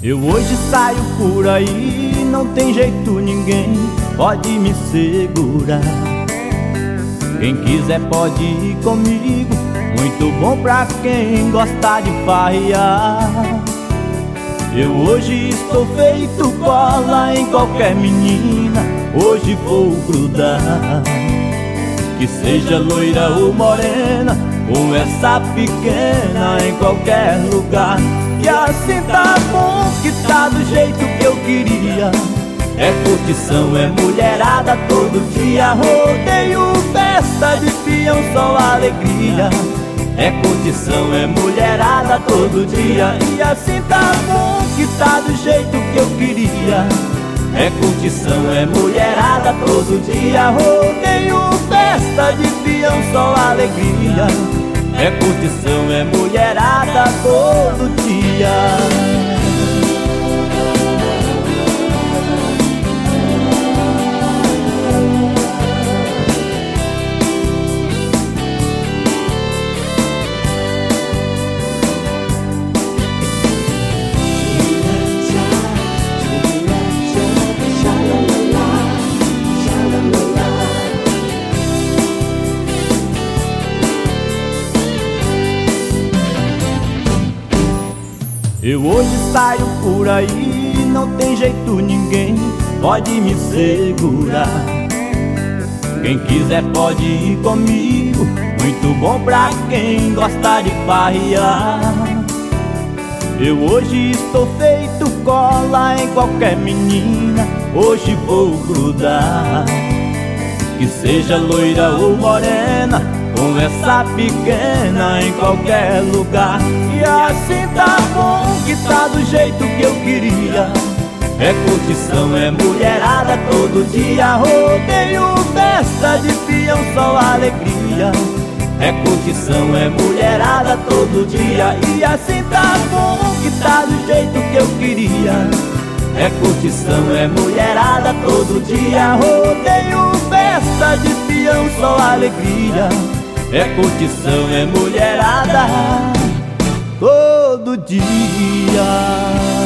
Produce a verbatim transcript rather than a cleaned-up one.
Eu hoje saio por aí, não tem jeito, ninguém pode me segurar. Quem quiser pode ir comigo, muito bom pra quem gosta de farrear. Eu hoje estou feito cola em qualquer menina, hoje vou grudar. Que seja loira ou morena, ou essa pequena, em qualquer lugar. E assim tá bom, que tá do jeito que eu queria. É curtição, é mulherada todo dia, rodeio, festa de peão, só alegria. É curtição, é mulherada todo dia. E assim tá bom, que tá do jeito que eu queria. É curtição, é mulherada todo dia, rodeio, festa de peão, só alegria. É curtição, é mulherada todo dia. Eu hoje saio por aí, não tem jeito, ninguém pode me segurar. Quem quiser pode ir comigo, muito bom pra quem gosta de farrear. Eu hoje estou feito cola em qualquer menina, hoje vou grudar. Que seja loira ou morena, com essa pequena, em qualquer lugar. E assim tá bom, que tá do jeito que eu queria. É curtição, é mulherada todo dia, rodeio, festa de peão, só alegria. É curtição, é mulherada todo dia. E assim tá bom, que tá do jeito que eu queria. É curtição, é mulherada todo dia, rodeio, festa de peão, só alegria. É curtição, é mulherada todo dia.